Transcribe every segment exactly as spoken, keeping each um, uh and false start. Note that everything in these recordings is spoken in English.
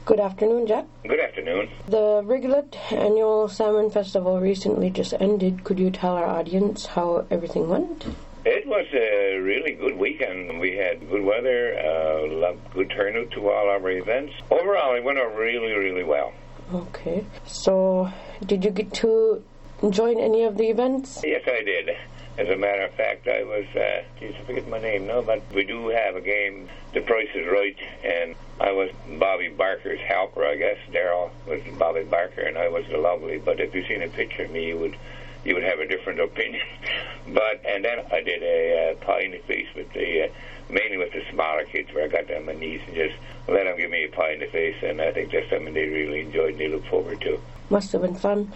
Good afternoon, Jack. Good afternoon. The Rigolette Annual Salmon Festival recently just ended. Could you tell our audience how everything went? It was a really good weekend. We had good weather, uh, good turnout to all our events. Overall, it went out really, really well. Okay. So, did you get to join any of the events? Yes, I did. As a matter of fact, I was, uh, geez, I forget my name now, but we do have a game, The Price is Right, and I was Bobby Barker's helper, I guess. Daryl was Bobby Barker, and I was the Lovely. But if you've seen a picture of me, you would you would have a different opinion. But and then I did a uh, pie in the face with the, uh, mainly with the smaller kids, where I got down on my knees and just let them give me a pie in the face, and I think that's something they really enjoyed and they look forward to. Must have been fun.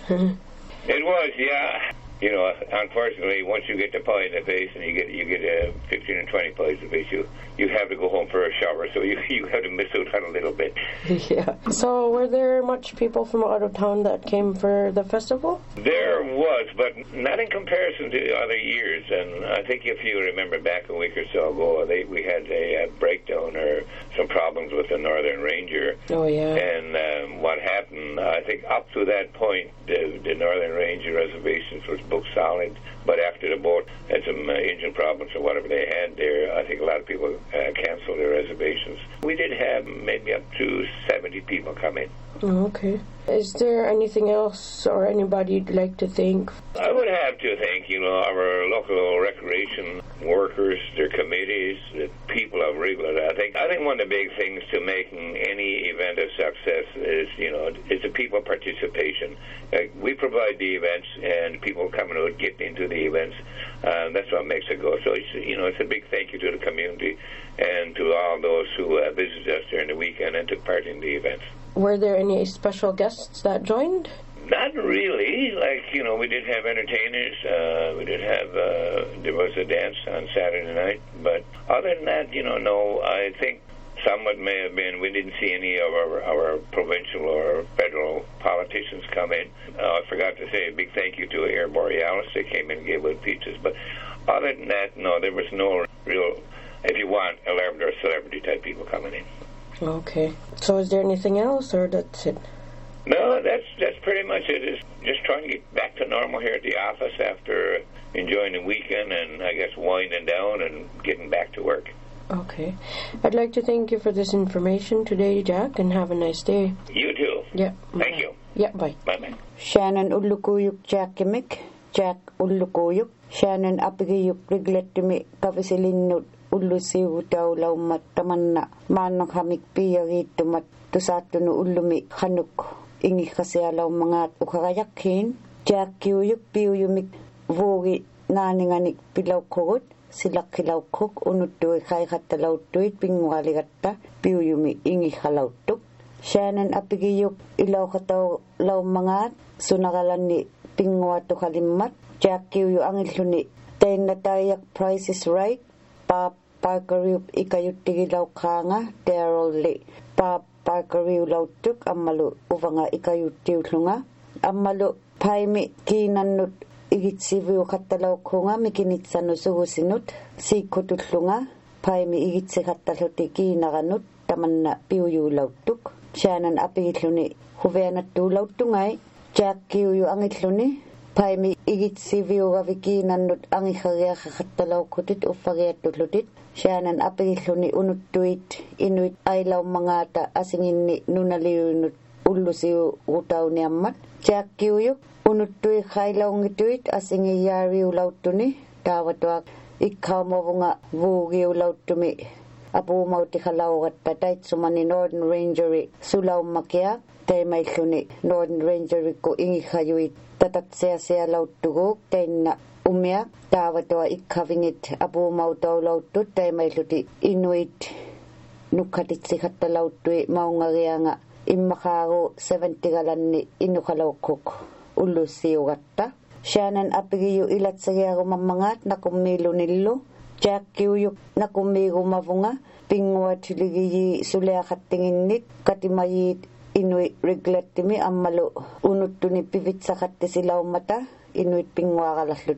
It was, yeah. You know, unfortunately, once you get the pie in the face and you get you get uh, fifteen or twenty pies in the face, you, you have to go home for a shower, so you, you have to miss out on a little bit. Yeah. So were there much people from out of town that came for the festival? There was, but not in comparison to other years. And I think if you remember back a week or so ago, they, we had a, a breakdown or some problems with the Northern Ranger. Oh, yeah. And um, what happened, I think up to that point, the, the Northern Ranger reservations was booked solid, but after the boat had some uh, engine problems or whatever they had there, I think a lot of people uh, canceled their reservations. We did have maybe up to seventy people come in. Oh, okay. Is there anything else or anybody you'd like to thank? I would have to thank, you know, our local recreation workers, their committees, the people of Rigolette. I think I think one of the big things to making any event a success is, you know, is the people participation. Uh, we provide the events, and people coming out, getting into the events. Uh, that's what makes it go. So, it's, you know, it's a big thank you to the community and to all those who uh, visit us during the weekend and took part in the events. Were there any special guests that joined? Not really. Like, you know, we did have entertainers. Uh, we did have, uh, there was a dance on Saturday night. But other than that, you know, no, I think somewhat may have been, we didn't see any of our, our provincial or federal politicians come in. Uh, I forgot to say a big thank you to Air Borealis. They came in and gave out pizzas. But other than that, no, there was no real, if you want, elaborate or celebrity type people coming in. Okay. So is there anything else, or that's it? No, that's that's pretty much it. It's just trying to get back to normal here at the office after enjoying the weekend and, I guess, winding down and getting back to work. Okay. I'd like to thank you for this information today, Jack, and have a nice day. You too. Yeah. Thank bye. you. Yeah, bye. Bye-bye. Shannon Ullukuyuk Jackimick, Jack Ullukuyuk, Shannon Apigiyuk Riglettimi Kavisilinut Ullusiutau Laumat Tamanna, Manok Hamik Piyagitumat, Tusatunu Ullumi Hanuk, Ingi Kasialaw Mangat Ukarayakin, Jack Kiyuk Piyumik Vogi Naninganik Pilaw Kogut, Silak Kilaw Cook, Unutu Kai Hatalaw Tuit, Pingwaligatta, Piyumi Ingi Halautuk, Shannon Apigiyuk Ilaw Kataw Law Mangat, Sunagalan ni Pingwatu Halimat, Jack Kiyu Angiluni, Ten Natayak Price is Right, Pa Parkeriw ikayutigilaw kanga Daryl Lee. Pa Parkeriw lautuk amalu uvanga ikayutiw lunga. Amalu paimi kinanut igitsiviw katalaw kunga mikinitsanu suhusinut. Sikutut lunga paimi igitsi kataluti kinaganut tamanna piuyu lautuk. Shannon apigitluni huveanatu lautungay. Jack kiuyu angitluni. Paimi igitsiviw gavikinanut angihariaha katalaw kutit ufagiatulutit. Shannon apigilluni unuttuit inuit ailaw mangata asinginni nunaliunut ullusiu utauniammat. Jack kiuyuk unuttui khailaungituit asingiyariu lauttuni taawatuak ikkaumavunga vuugiu lauttumi apumauti khalaugatta taitsumani Northern Rangeri sulaumakia teimailluni Northern Rangeri ko ingihayuit tatatseasea lauttuguk teinna umia tawatua ikkavingit apumautaw lautut taimailuti inuit nukkatitsi hattalautui maungarianga immakaru seventy galanni inukalaukuk ullusiugatta. Shannon apigiyu ilatsagiagu mamangat nakummilunillu. Jack kiuyuk nakummigu mavunga pingwatiligiyi suleakattinginnit katimayit inuit Riglettimi ammalu unuttuni pivitsakattisilaumata inuit pingwagalaslutit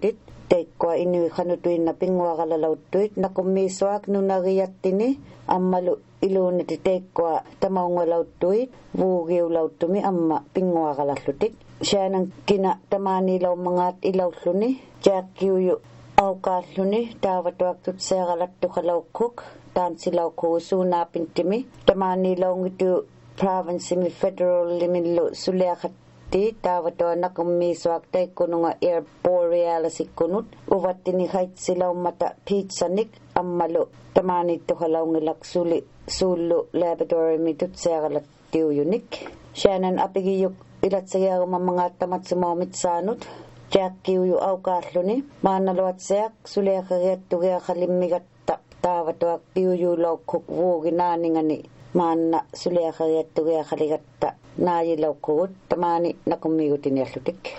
teikkoa inuiqanutuinna pinguaqalalautuit naqummiisuaq nunariattini ammalu iluunati teikkoa tamaungalautuit vuugiulauttumi amma pinguaqalallutik shaanan kina tamaaniilaumangaat ilaulluni jaakkiuyu auqaalluni taavatuaqtut seeqalattuqalauqquk taansilauquu suunaapinttimi tamaaniilaungitu provincemi federal limillu suliaqatti taavatua naqummiisuaq taikkununga air borealisikkunut uvattini haitsilaumata pizzanik ammalu tamaaniittuqalaungilaq suli suullu laboratorimi tutseeqalattiuyunik shaanan apigiyuk ilatsagiyagumammangaatamatsimaumit saanut jaakkiuyu auqaalluni maanaluatsiaq suliaqariattugiaqalimmigatta taavatuaq piuyuulauqquk vuuginaaningani maanna suliaqariattugiaqaligatta naayilauqqugut tamaani naqummiigutiniallutik